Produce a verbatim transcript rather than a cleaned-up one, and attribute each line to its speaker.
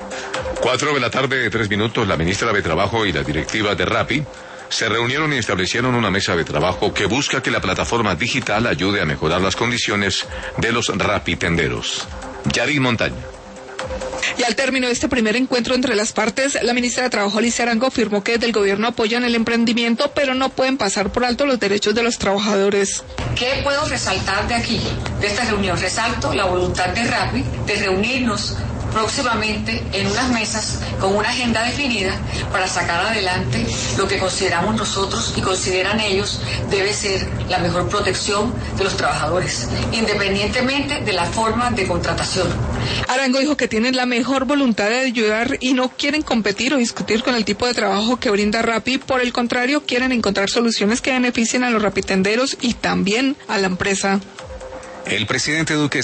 Speaker 1: Cuatro de la tarde, tres minutos, la ministra de Trabajo y la directiva de Rappi se reunieron y establecieron una mesa de trabajo que busca que la plataforma digital ayude a mejorar las condiciones de los rapitenderos. Yadid Montaña.
Speaker 2: Y al término de este primer encuentro entre las partes, la ministra de Trabajo, Alicia Arango, afirmó que desde el gobierno apoyan el emprendimiento, pero no pueden pasar por alto los derechos de los trabajadores.
Speaker 3: ¿Qué puedo resaltar de aquí, de esta reunión? Resalto la voluntad de Rappi de reunirnos próximamente en unas mesas con una agenda definida para sacar adelante lo que consideramos nosotros y consideran ellos debe ser la mejor protección de los trabajadores, independientemente de la forma de contratación.
Speaker 2: Arango dijo que tienen la mejor voluntad de ayudar y no quieren competir o discutir con el tipo de trabajo que brinda Rappi, por el contrario, quieren encontrar soluciones que beneficien a los rapitenderos y también a la empresa.
Speaker 4: El presidente Duque